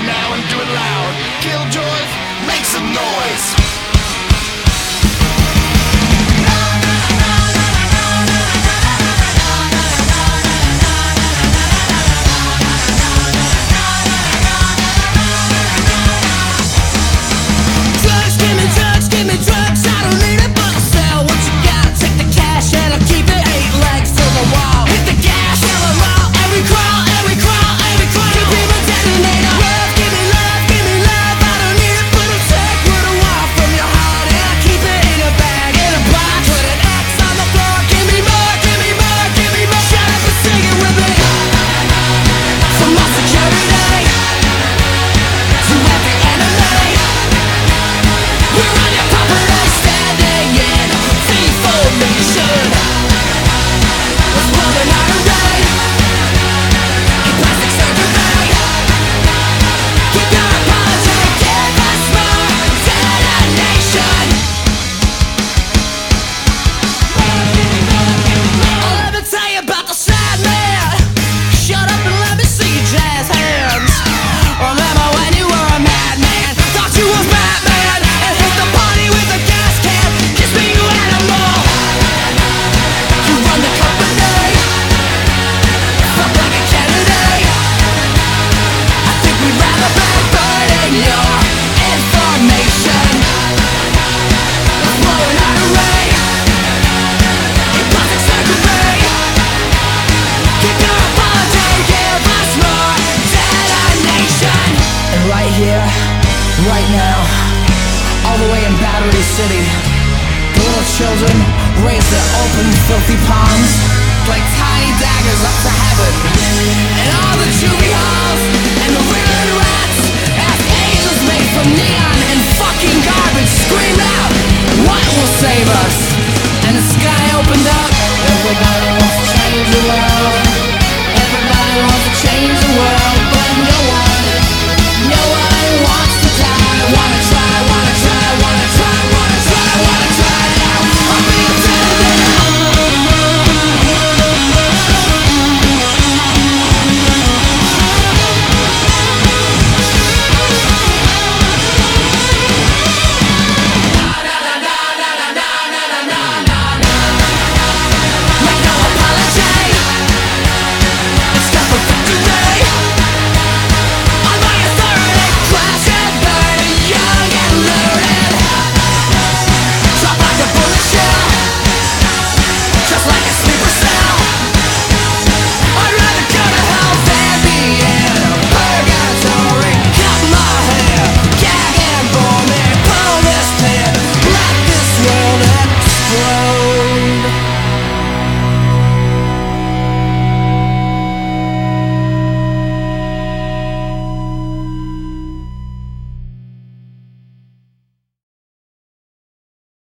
it now and do it loud. Killjoys, make some noise. Right now, all the way in Battery City, the little children raise their open, filthy palms like tiny daggers up to heaven. And all the juvie halls and the riddled rats ask angels made from neon and fucking garbage scream out, what will save us? And the sky opened up, everybody wants to change the world.